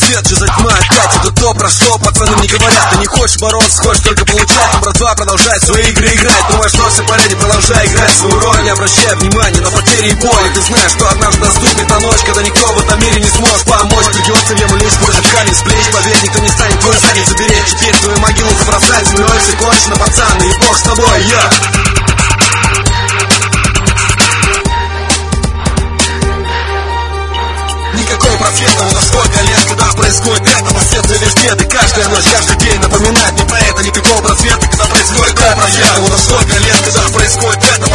свет, же за тьма опять. Это то, про что пацаны не говорят. Ты не хочешь бороться, хочешь только получать. Но братва продолжает свои игры играть. Думаешь, что все порядке, продолжай играть свою роль. Не обращай внимания на потери и боли. Ты знаешь, что однажды наступит та ночь, когда никто в этом мире не сможет помочь. Придется в яму лишь сквозь камень с плеч. Поверь, никто не станет твою задницу беречь. Теперь твою могилу забросать землей. Все кончено, пацаны, и бог с тобой, я. Никакого просвета, но сколько лет, когда происходит это, во сердце лишь беды. Каждая ночь, каждый день напоминает мне про это. Никакого просвета, когда происходит это, но сколько лет, когда происходит это.